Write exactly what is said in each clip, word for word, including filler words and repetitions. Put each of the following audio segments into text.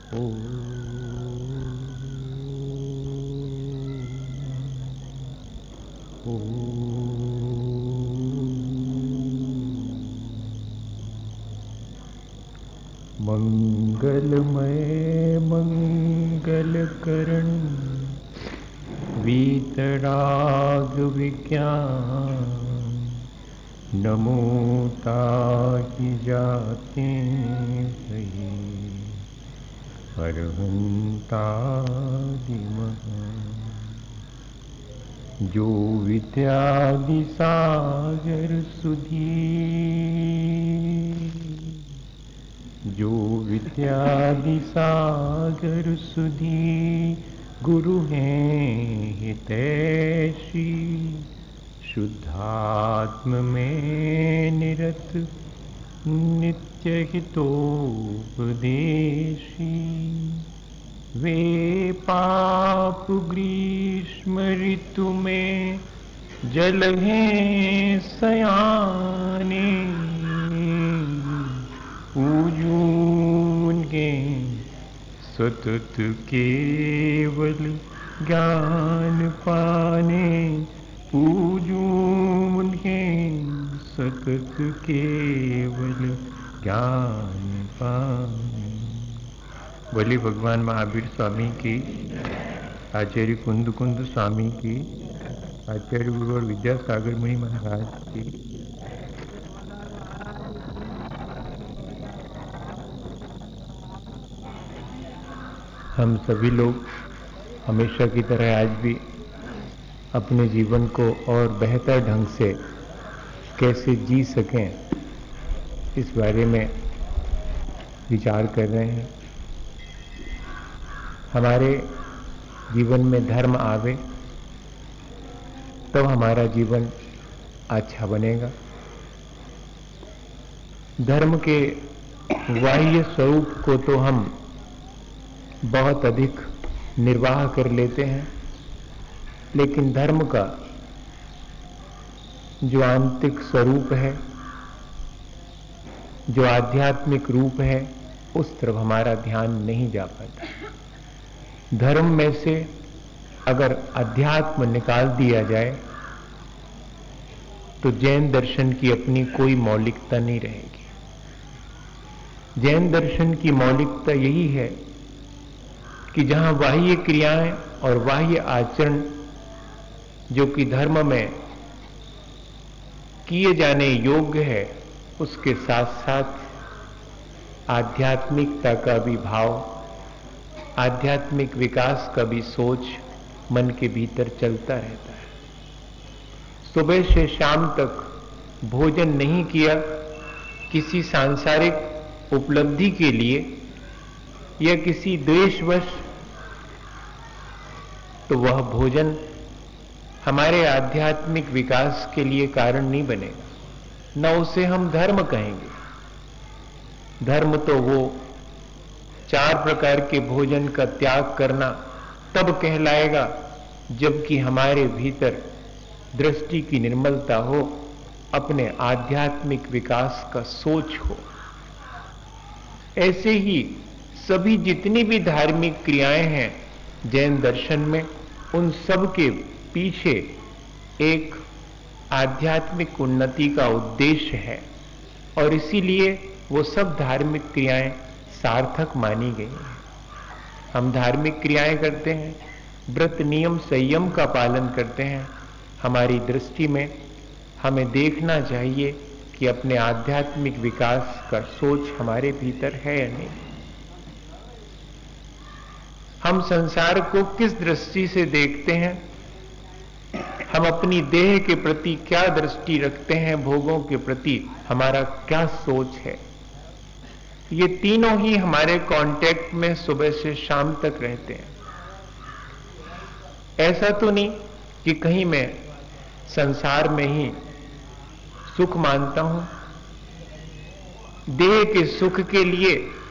मंगलमय मंगलकरण वीतराग विज्ञान नमो ताहि जाते सही अरहंतादि महान। जो विद्यादि सागर सुधी जो विद्यादि सागर सुधी गुरु हैं हितैषी शुद्धात्म में निरत नित्य हितोपदेशी। वे पाप ग्रीष्म ऋतु में जल हैं सयाने पूजून के सतत केवल ज्ञान पाने पूजून के सतत केवल ज्ञान पाने। बोली भगवान महावीर स्वामी की, आचार्य कुंद कुंद स्वामी की, आचार्य गुरु और विद्यासागर मुनि महाराज की। हम सभी लोग हमेशा की तरह आज भी अपने जीवन को और बेहतर ढंग से कैसे जी सकें इस बारे में विचार कर रहे हैं। हमारे जीवन में धर्म आवे तो हमारा जीवन अच्छा बनेगा। धर्म के बाह्य स्वरूप को तो हम बहुत अधिक निर्वाह कर लेते हैं, लेकिन धर्म का जो आंतरिक स्वरूप है, जो आध्यात्मिक रूप है, उस तरफ हमारा ध्यान नहीं जा पाता। धर्म में से अगर अध्यात्म निकाल दिया जाए तो जैन दर्शन की अपनी कोई मौलिकता नहीं रहेगी। जैन दर्शन की मौलिकता यही है कि जहां बाह्य क्रियाएं और बाह्य आचरण जो कि धर्म में किए जाने योग्य है, उसके साथ साथ आध्यात्मिकता का भी भाव, आध्यात्मिक विकास का भी सोच मन के भीतर चलता रहता है। सुबह से शाम तक भोजन नहीं किया किसी सांसारिक उपलब्धि के लिए या किसी द्वेषवश, तो वह भोजन हमारे आध्यात्मिक विकास के लिए कारण नहीं बनेगा, न उसे हम धर्म कहेंगे। धर्म तो वो चार प्रकार के भोजन का त्याग करना तब कहलाएगा जबकि हमारे भीतर दृष्टि की निर्मलता हो, अपने आध्यात्मिक विकास का सोच हो। ऐसे ही सभी जितनी भी धार्मिक क्रियाएं हैं जैन दर्शन में, उन सब के पीछे एक आध्यात्मिक उन्नति का उद्देश्य है और इसीलिए वो सब धार्मिक क्रियाएं सार्थक मानी गई हैं। हम धार्मिक क्रियाएं करते हैं, व्रत नियम संयम का पालन करते हैं। हमारी दृष्टि में हमें देखना चाहिए कि अपने आध्यात्मिक विकास का सोच हमारे भीतर है या नहीं। हम संसार को किस दृष्टि से देखते हैं, हम अपनी देह के प्रति क्या दृष्टि रखते हैं, भोगों के प्रति हमारा क्या सोच है, ये तीनों ही हमारे कांटेक्ट में सुबह से शाम तक रहते हैं। ऐसा तो नहीं कि कहीं मैं संसार में ही सुख मानता हूं, देह के सुख के लिए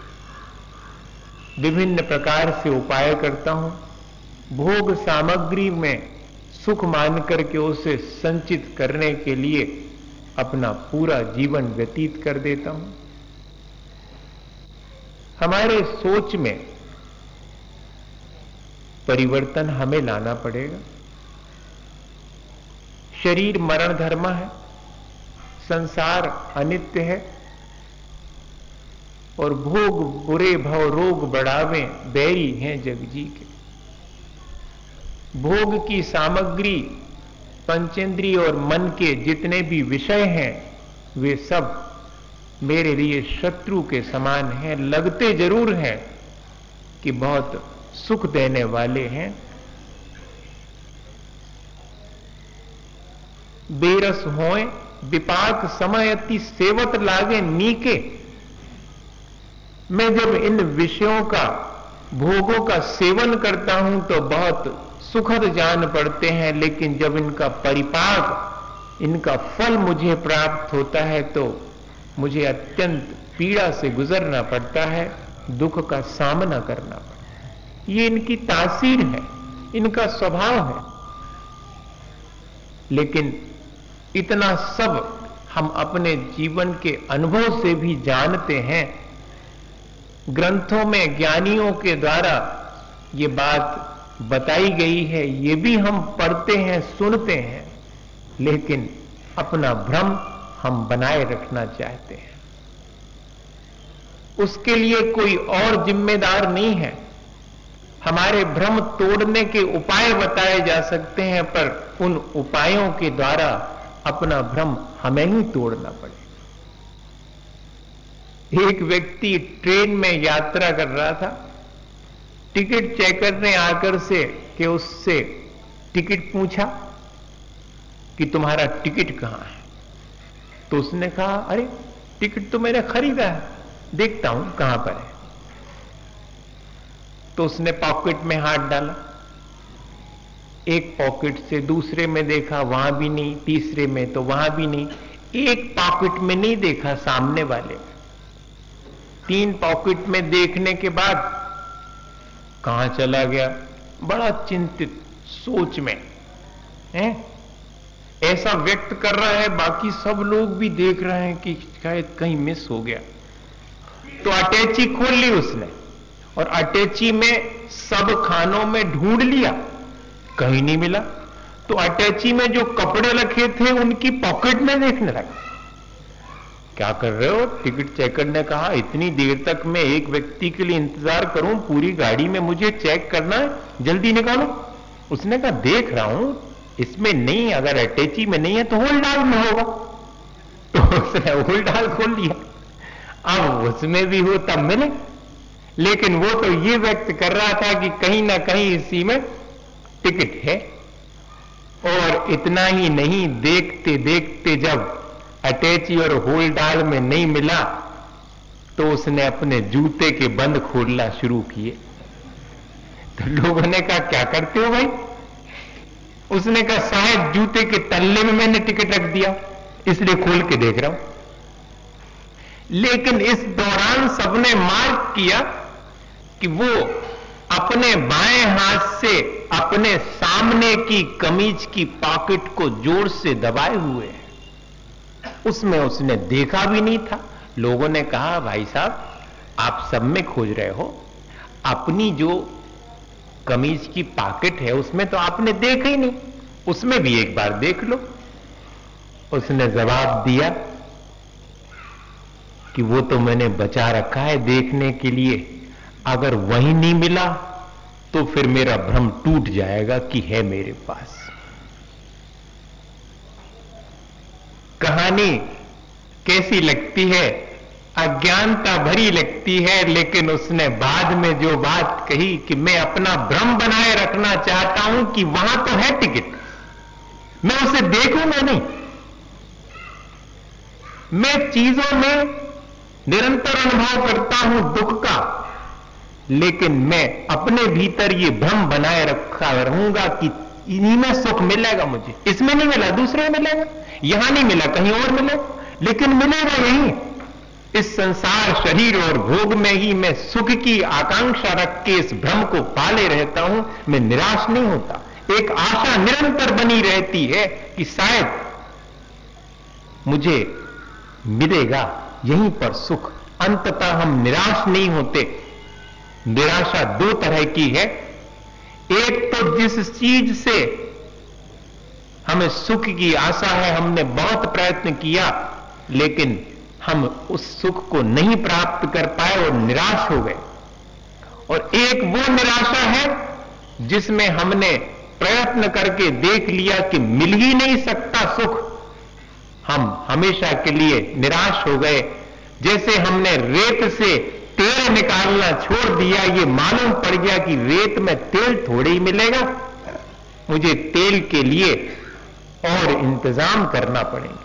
विभिन्न प्रकार से उपाय करता हूं, भोग सामग्री में सुख मान करके उसे संचित करने के लिए अपना पूरा जीवन व्यतीत कर देता हूं। हमारे सोच में परिवर्तन हमें लाना पड़ेगा। शरीर मरण धर्म है, संसार अनित्य है, और भोग बुरे भव रोग बढ़ावे बैरी हैं जग जी के। भोग की सामग्री, पंचेंद्रिय और मन के जितने भी विषय हैं, वे सब मेरे लिए शत्रु के समान हैं। लगते जरूर हैं कि बहुत सुख देने वाले हैं। बेरस होए विपाक समय अति सेवत लागे नीके। मैं जब इन विषयों का, भोगों का सेवन करता हूं तो बहुत सुखद जान पड़ते हैं, लेकिन जब इनका परिपाक, इनका फल मुझे प्राप्त होता है तो मुझे अत्यंत पीड़ा से गुजरना पड़ता है, दुख का सामना करना पड़ता है। ये इनकी तासीर है, इनका स्वभाव है। लेकिन इतना सब हम अपने जीवन के अनुभव से भी जानते हैं। ग्रंथों में ज्ञानियों के द्वारा ये बात बताई गई है, ये भी हम पढ़ते हैं, सुनते हैं, लेकिन अपना भ्रम हम बनाए रखना चाहते हैं। उसके लिए कोई और जिम्मेदार नहीं है। हमारे भ्रम तोड़ने के उपाय बताए जा सकते हैं, पर उन उपायों के द्वारा अपना भ्रम हमें ही तोड़ना पड़ेगा। एक व्यक्ति ट्रेन में यात्रा कर रहा था। टिकट चेकर ने आकर से कि उससे टिकट पूछा कि तुम्हारा टिकट कहां है? तो उसने कहा, अरे टिकट तो मैंने खरीदा है, देखता हूं कहां पर है। तो उसने पॉकेट में हाथ डाला, एक पॉकेट से दूसरे में देखा, वहां भी नहीं, तीसरे में तो वहां भी नहीं, एक पॉकेट में नहीं देखा, सामने वाले में। तीन पॉकेट में देखने के बाद कहां चला गया? बड़ा चिंतित, सोच में है, ऐसा व्यक्त कर रहा है, बाकी सब लोग भी देख रहे हैं कि शायद कहीं मिस हो गया। तो अटैची खोल ली उसने, और अटैची में सब खानों में ढूंढ लिया, कहीं नहीं मिला। तो अटैची में जो कपड़े रखे थे उनकी पॉकेट में देखने लगा। क्या कर रहे हो? टिकट चेकर ने कहा, इतनी देर तक मैं एक व्यक्ति के लिए इंतजार करूं, पूरी गाड़ी में मुझे चेक करना है, जल्दी निकालो। उसने कहा, देख रहा हूं, इसमें नहीं, अगर अटैची में नहीं है तो होल डाल में होगा। तो उसने होल डाल खोल लिया। अब उसमें भी हो तब मिले, लेकिन वो तो ये व्यक्त कर रहा था कि कहीं ना कहीं इसी में टिकट है। और इतना ही नहीं, देखते देखते जब अटैची और होल डाल में नहीं मिला तो उसने अपने जूते के बंद खोलना शुरू किए। तो लोगों ने कहा, क्या करते हो भाई? उसने कहा, शायद जूते के तल्ले में मैंने टिकट रख दिया, इसलिए खोल के देख रहा हूं। लेकिन इस दौरान सबने मार्क किया कि वो अपने बाएं हाथ से अपने सामने की कमीज की पॉकेट को जोर से दबाए हुए है। उसमें उसने देखा भी नहीं था। लोगों ने कहा, भाई साहब आप सब में खोज रहे हो, अपनी जो कमीज की पॉकेट है उसमें तो आपने देखा ही नहीं, उसमें भी एक बार देख लो। उसने जवाब दिया कि वो तो मैंने बचा रखा है देखने के लिए, अगर वही नहीं मिला तो फिर मेरा भ्रम टूट जाएगा कि है मेरे पास। कहानी कैसी लगती है? अज्ञानता भरी लगती है, लेकिन उसने बाद में जो बात कही कि मैं अपना भ्रम बनाए रखना चाहता हूं कि वहां तो है टिकट, मैं उसे देखूंगा नहीं। मैं चीजों में निरंतर अनुभव करता हूं दुख का, लेकिन मैं अपने भीतर ये भ्रम बनाए रखा रहूंगा कि इन्हीं में सुख मिलेगा मुझे, इसमें नहीं मिला दूसरे में मिलेगा, यहां नहीं मिला कहीं और मिले, लेकिन मिलेगा यहीं। इस संसार शरीर और भोग में ही मैं सुख की आकांक्षा रख के इस भ्रम को पाले रहता हूं। मैं निराश नहीं होता, एक आशा निरंतर बनी रहती है कि शायद मुझे मिलेगा यहीं पर सुख। अंततः हम निराश नहीं होते। निराशा दो तरह की है, एक तो जिस चीज से हमें सुख की आशा है, हमने बहुत प्रयत्न किया, लेकिन हम उस सुख को नहीं प्राप्त कर पाए और निराश हो गए। और एक वो निराशा है जिसमें हमने प्रयत्न करके देख लिया कि मिल ही नहीं सकता सुख, हम हमेशा के लिए निराश हो गए। जैसे हमने रेत से तेल निकालना छोड़ दिया, ये मालूम पड़ गया कि रेत में तेल थोड़ी ही मिलेगा, मुझे तेल के लिए और इंतजाम करना पड़ेगा,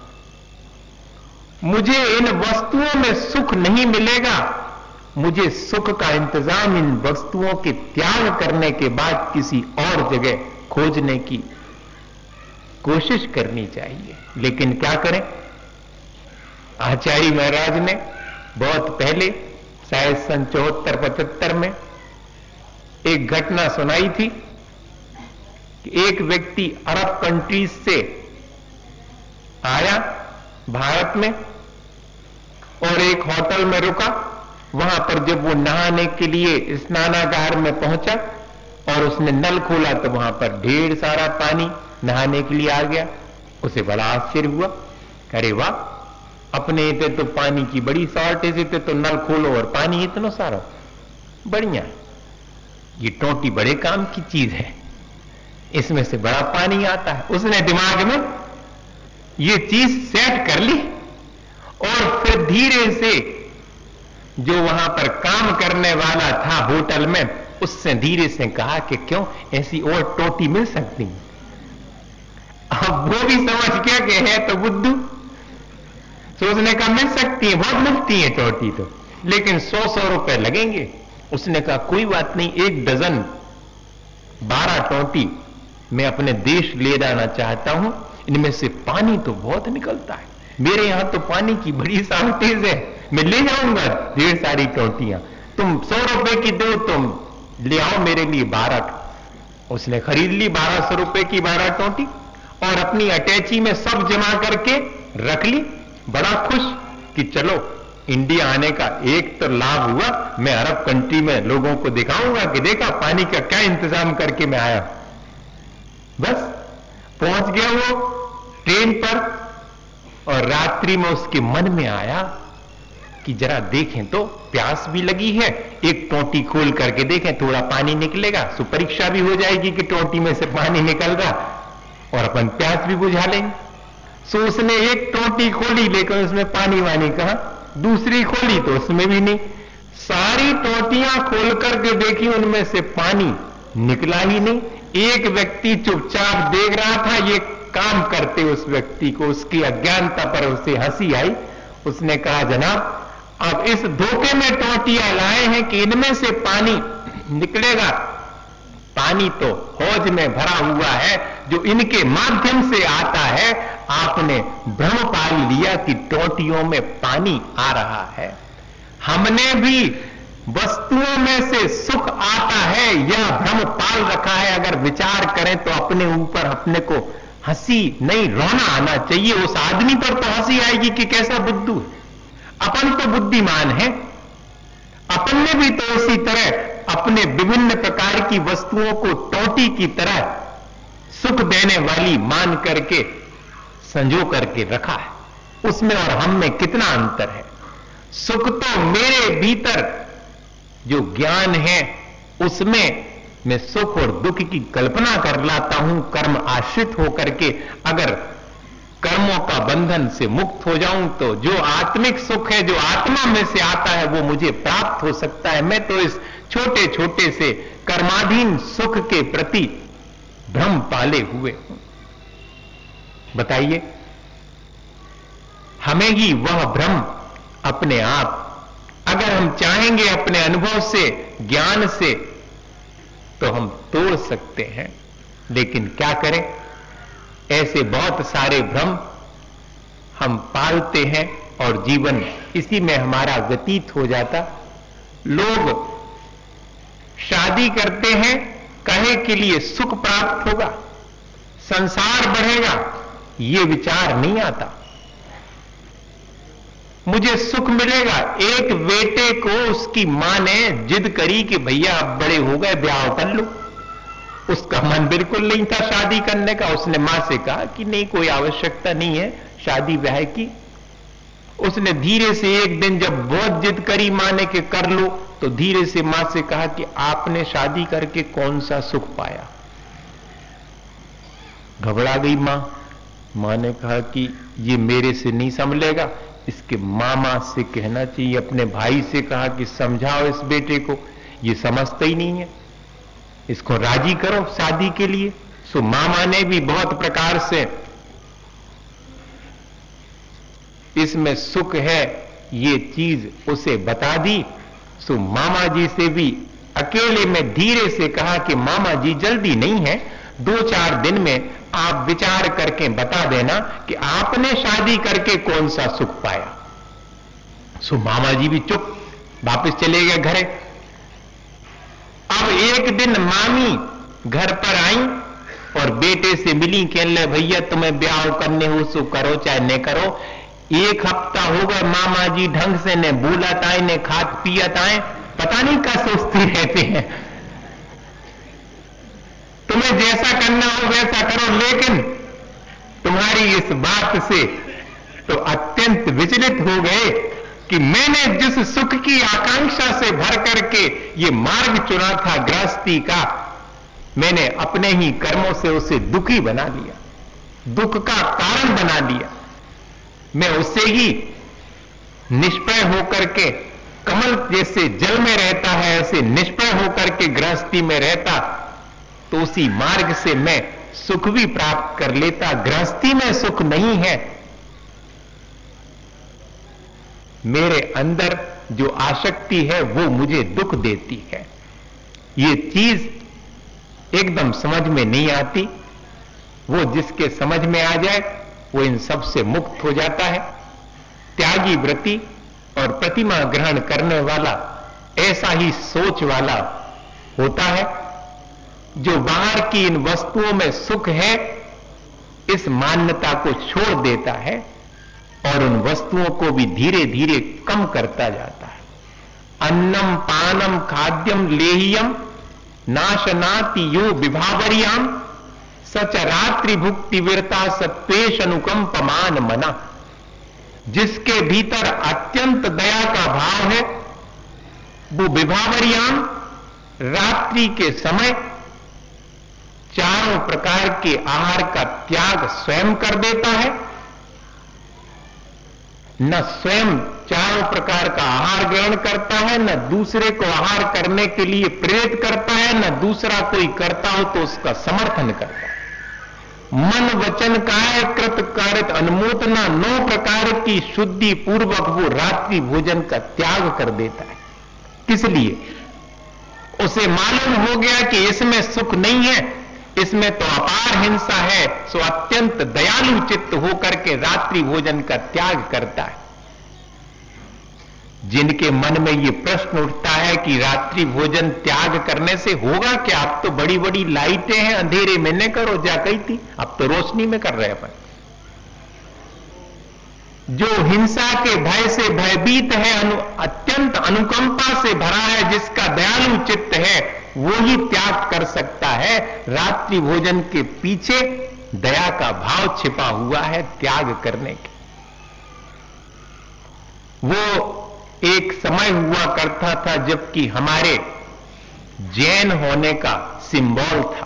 मुझे इन वस्तुओं में सुख नहीं मिलेगा, मुझे सुख का इंतजाम इन वस्तुओं के त्याग करने के बाद किसी और जगह खोजने की कोशिश करनी चाहिए। लेकिन क्या करें, आचार्य महाराज ने बहुत पहले, शायद सन चौहत्तर पचहत्तर में एक घटना सुनाई थी कि एक व्यक्ति अरब कंट्रीज से आया भारत में और एक होटल में रुका। वहां पर जब वो नहाने के लिए स्नानागार में पहुंचा और उसने नल खोला तो वहां पर ढेर सारा पानी नहाने के लिए आ गया। उसे बड़ा आश्चर्य हुआ, अरे वाह, अपने इतने तो पानी की बड़ी शॉर्टेज, इतने तो नल खोलो और पानी इतना सारा, बढ़िया, ये टोटी बड़े काम की चीज है, इसमें से बड़ा पानी आता है। उसने दिमाग में ये चीज सेट कर ली और फिर धीरे से जो वहां पर काम करने वाला था होटल में, उससे धीरे से कहा कि क्यों ऐसी और टोटी मिल सकती। अब वो भी समझ गया कि है तो बुद्धू, सोचने का मिल सकती है, बहुत मिलती है टोटी तो, लेकिन सौ सौ रुपए लगेंगे। उसने कहा कोई बात नहीं, एक डजन बारह टोटी मैं अपने देश ले जाना चाहता हूं, इनमें से पानी तो बहुत निकलता है, मेरे यहां तो पानी की बड़ी शॉर्टेज है, मैं ले जाऊंगा ढेर सारी टोटियां, तुम सौ रुपए की दो, तुम ले आओ मेरे लिए बारह। उसने खरीद ली बारह सौ रुपए की बारह टोटी और अपनी अटैची में सब जमा करके रख ली, बड़ा खुश कि चलो इंडिया आने का एक तो लाभ हुआ, मैं अरब कंट्री में लोगों को दिखाऊंगा कि देखा पानी का क्या इंतजाम करके मैं आया। बस पहुंच गया वो ट्रेन पर और रात्रि में उसके मन में आया कि जरा देखें तो, प्यास भी लगी है, एक टोटी खोल करके देखें थोड़ा पानी निकलेगा, सो परीक्षा भी हो जाएगी कि टोटी में से पानी निकल रहा और अपन प्यास भी बुझा लेंगे। सो उसने एक टोटी खोली, लेकिन उसमें पानी वानी कहां, दूसरी खोली तो उसमें भी नहीं, सारी टोटियां खोल करके देखी, उनमें से पानी निकला ही नहीं। एक व्यक्ति चुपचाप देख रहा था ये काम करते उस व्यक्ति को, उसकी अज्ञानता पर उसे हंसी आई। उसने कहा जनाब अब इस धोखे में टोटियां लाए हैं कि इनमें से पानी निकलेगा, पानी तो हौज में भरा हुआ है जो इनके माध्यम से आता है, आपने भ्रम पाल लिया कि टोटियों में पानी आ रहा है। हमने भी वस्तुओं में से सुख आता है यह भ्रम पाल रखा है। अगर विचार करें तो अपने ऊपर अपने को हंसी नहीं रोना आना चाहिए। उस आदमी पर तो हंसी आएगी कि कैसा बुद्धू है, अपन तो बुद्धिमान है, अपन ने भी तो उसी तरह अपने विभिन्न प्रकार की वस्तुओं को टोटी की तरह सुख देने वाली मान करके संजो करके रखा है। उसमें और हम में कितना अंतर है। सुख तो मेरे भीतर जो ज्ञान है उसमें मैं सुख और दुख की कल्पना कर लाता हूं, कर्म आश्रित होकर के। अगर कर्मों का बंधन से मुक्त हो जाऊं तो जो आत्मिक सुख है, जो आत्मा में से आता है, वो मुझे प्राप्त हो सकता है। मैं तो इस छोटे छोटे से कर्माधीन सुख के प्रति भ्रम पाले हुए हूं। बताइए, हमें ही वह भ्रम अपने आप, अगर हम चाहेंगे अपने अनुभव से, ज्ञान से, तो हम तोड़ सकते हैं। लेकिन क्या करें, ऐसे बहुत सारे भ्रम हम पालते हैं और जीवन इसी में हमारा व्यतीत हो जाता। लोग शादी करते हैं कहे के लिए सुख प्राप्त होगा, संसार बढ़ेगा, ये विचार नहीं आता। मुझे सुख मिलेगा। एक बेटे को उसकी मां ने जिद करी कि भैया अब बड़े हो गए, ब्याह कर लो। उसका मन बिल्कुल नहीं था शादी करने का। उसने मां से कहा कि नहीं, कोई आवश्यकता नहीं है शादी ब्याह की। उसने धीरे से एक दिन जब बहुत जिद करी मां ने कि कर लो, तो धीरे से मां से कहा कि आपने शादी करके कौन सा सुख पाया। घबरा गई मां। मां ने कहा कि ये मेरे से नहीं संभलेगा, इसके मामा से कहना चाहिए। अपने भाई से कहा कि समझाओ इस बेटे को, ये समझता ही नहीं है, इसको राजी करो शादी के लिए। सो मामा ने भी बहुत प्रकार से इसमें सुख है ये चीज उसे बता दी। सो मामा जी से भी अकेले में धीरे से कहा कि मामा जी जल्दी नहीं है, दो चार दिन में आप विचार करके बता देना कि आपने शादी करके कौन सा सुख पाया। सो मामा जी भी चुप वापस चले गए घरे। अब एक दिन मामी घर पर आई और बेटे से मिली, कहने भैया तुम्हें ब्याह करने हो सो करो चाहे न करो। एक हफ्ता हो गए मामा जी ढंग से ने बोलत आए ने खात पियत आए, पता नहीं क्या सोचती रहते हैं। तुम्हें जैसा करना हो वैसा करो, लेकिन तुम्हारी इस बात से तो अत्यंत विचलित हो गए कि मैंने जिस सुख की आकांक्षा से भर करके ये मार्ग चुना था गृहस्थी का, मैंने अपने ही कर्मों से उसे दुखी बना लिया, दुख का कारण बना लिया। मैं उससे ही निष्प्रय होकर के कमल जैसे जल में रहता है, ऐसे निष्प्रय होकर के गृहस्थी में रहता तो उसी मार्ग से मैं सुख भी प्राप्त कर लेता। गृहस्थी में सुख नहीं है, मेरे अंदर जो आसक्ति है वो मुझे दुख देती है। ये चीज एकदम समझ में नहीं आती। वो जिसके समझ में आ जाए वो इन सब से मुक्त हो जाता है। त्यागी व्रति और प्रतिमा ग्रहण करने वाला ऐसा ही सोच वाला होता है, जो बाहर की इन वस्तुओं में सुख है इस मान्यता को छोड़ देता है और उन वस्तुओं को भी धीरे धीरे कम करता जाता है। अन्नम पानम खाद्यम लेह्यम नाशनाति यो विभावर्याम सच रात्रि भुक्ति वीरता सत्वेश अनुकंपमान मना। जिसके भीतर अत्यंत दया का भाव है वो विभावर्याम रात्रि के समय चारों प्रकार के आहार का त्याग स्वयं कर देता है। न स्वयं चारों प्रकार का आहार ग्रहण करता है, न दूसरे को आहार करने के लिए प्रेरित करता है, न दूसरा कोई करता हो तो उसका समर्थन करता है। मन वचन काय कृत कारित अनुमोदना नौ प्रकार की शुद्धि पूर्वक वो रात्रि भोजन का त्याग कर देता है। किस लिए? उसे मालूम हो गया कि इसमें सुख नहीं है, इसमें तो अपार हिंसा है। सो अत्यंत दयालु चित्त होकर के रात्रि भोजन का त्याग करता है। जिनके मन में यह प्रश्न उठता है कि रात्रि भोजन त्याग करने से होगा क्या, अब तो बड़ी बड़ी लाइटें हैं, अंधेरे में न करो जा कही थी, अब तो रोशनी में कर रहे अपन। जो हिंसा के भय से भयभीत है, अनु, अत्यंत अनुकंपा से भरा है, जिसका दयालु चित्त है, वो ही त्याग कर सकता है। रात्रि भोजन के पीछे दया का भाव छिपा हुआ है त्याग करने के। वो एक समय हुआ करता था जबकि हमारे जैन होने का सिंबल था।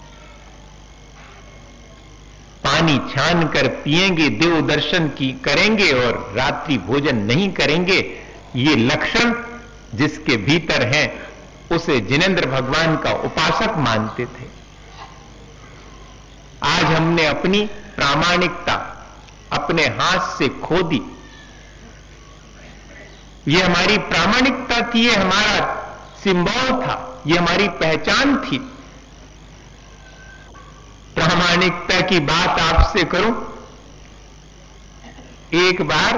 पानी छान कर पिएंगे, देव दर्शन की करेंगे और रात्रि भोजन नहीं करेंगे। ये लक्षण जिसके भीतर हैं उसे जिनेंद्र भगवान का उपासक मानते थे। आज हमने अपनी प्रामाणिकता अपने हाथ से खो दी। ये हमारी प्रामाणिकता थी, ये हमारा सिंबल था, ये हमारी पहचान थी। प्रामाणिकता की बात आपसे करूं, एक बार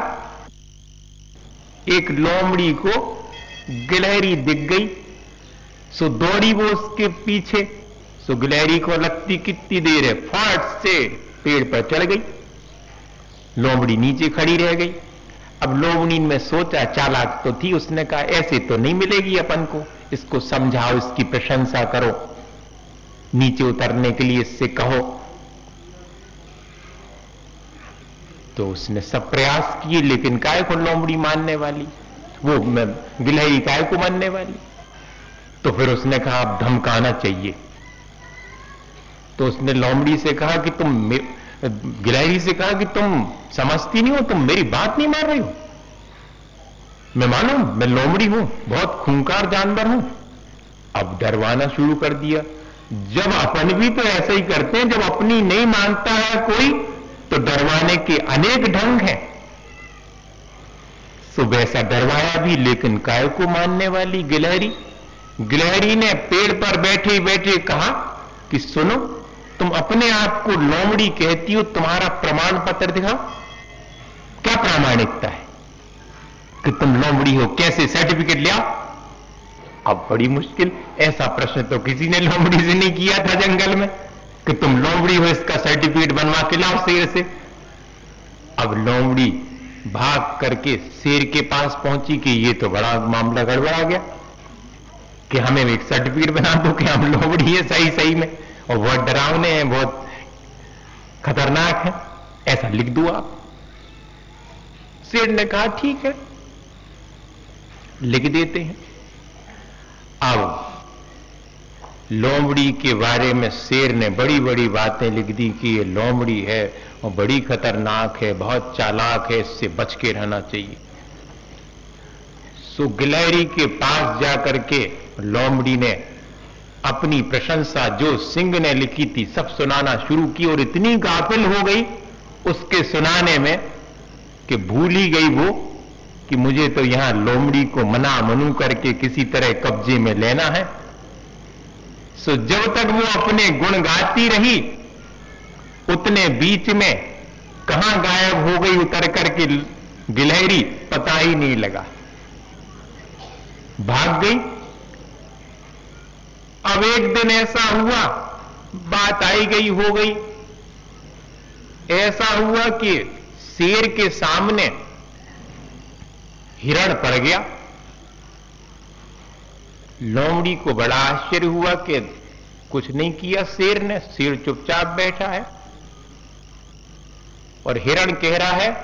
एक लोमड़ी को गिलहरी दिख गई। सो दौड़ी वो उसके पीछे। सो गिलहरी को लगती कितनी देर है, फट से पेड़ पर चढ़ गई। लोमड़ी नीचे खड़ी रह गई। अब लोमड़ी में सोचा, चालाक तो थी, उसने कहा ऐसे तो नहीं मिलेगी अपन को, इसको समझाओ, इसकी प्रशंसा करो। नीचे उतरने के लिए इससे कहो। तो उसने सब प्रयास किए, लेकिन काय को लोमड़ी मानने वाली, वो गिलहरी काय को मानने वाली। तो फिर उसने कहा अब धमकाना चाहिए। तो उसने लोमड़ी से कहा कि तुम, गिलहरी से कहा कि तुम समझती नहीं हो, तुम मेरी बात नहीं मान रही हो। मैं मालूम, मैं लोमड़ी हूं, बहुत खूंखार जानवर हूं। अब डरवाना शुरू कर दिया। जब अपन भी तो ऐसे ही करते हैं, जब अपनी नहीं मानता है कोई तो डरवाने के अनेक ढंग हैं। सो वैसा डरवाया भी, लेकिन काय को मानने वाली गिलहरी। गिलहरी ने पेड़ पर बैठे बैठे कहा कि सुनो, तुम अपने आप को लोमड़ी कहती हो, तुम्हारा प्रमाण पत्र दिखाओ, क्या प्रामाणिकता है कि तुम लोमड़ी हो, कैसे सर्टिफिकेट ले आओ। अब बड़ी मुश्किल, ऐसा प्रश्न तो किसी ने लोमड़ी से नहीं किया था जंगल में कि तुम लोमड़ी हो, इसका सर्टिफिकेट बनवा के लाओ शेर से। अब लोमड़ी भाग करके शेर के पास पहुंची कि ये तो बड़ा मामला गड़बड़ा गया, कि हमें एक सर्टिफिकेट बना दो कि हम लोमड़ी है सही सही में, और बहुत डरावने हैं, बहुत खतरनाक है, ऐसा लिख दो आप। शेर ने कहा ठीक है, लिख देते हैं। अब लोमड़ी के बारे में शेर ने बड़ी बड़ी बातें लिख दी कि ये लोमड़ी है और बड़ी खतरनाक है, बहुत चालाक है, इससे बच के रहना चाहिए। सो गिलहरी के पास जाकर के लोमड़ी ने अपनी प्रशंसा जो सिंह ने लिखी थी सब सुनाना शुरू की, और इतनी गाफिल हो गई उसके सुनाने में कि भूल ही गई वो कि मुझे तो यहां लोमड़ी को मना मनू करके किसी तरह कब्जे में लेना है। सो जब तक वो अपने गुण गाती रही, उतने बीच में कहां गायब हो गई उतर करके गिलहरी पता ही नहीं लगा, भाग गई। अब एक दिन ऐसा हुआ, बात आई गई हो गई, ऐसा हुआ कि शेर के सामने हिरण पड़ गया। लोमड़ी को बड़ा आश्चर्य हुआ कि कुछ नहीं किया शेर ने, शेर चुपचाप बैठा है, और हिरण कह रहा है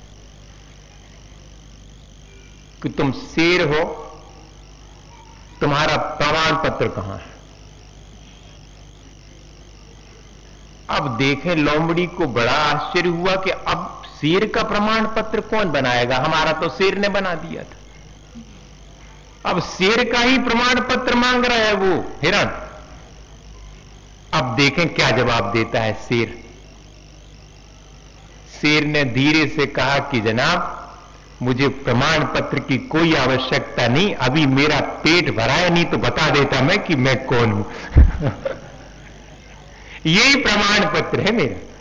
कि तुम शेर हो, तुम्हारा प्रमाण पत्र कहां है। अब देखें, लोमड़ी को बड़ा आश्चर्य हुआ कि अब शेर का प्रमाण पत्र कौन बनाएगा, हमारा तो शेर ने बना दिया था। अब शेर का ही प्रमाण पत्र मांग रहा है वो हिरण। अब देखें क्या जवाब देता है शेर। शेर ने धीरे से कहा कि जनाब, मुझे प्रमाण पत्र की कोई आवश्यकता नहीं, अभी मेरा पेट भरा है, नहीं तो बता देता मैं कि मैं कौन हूं। यही प्रमाण पत्र है मेरा।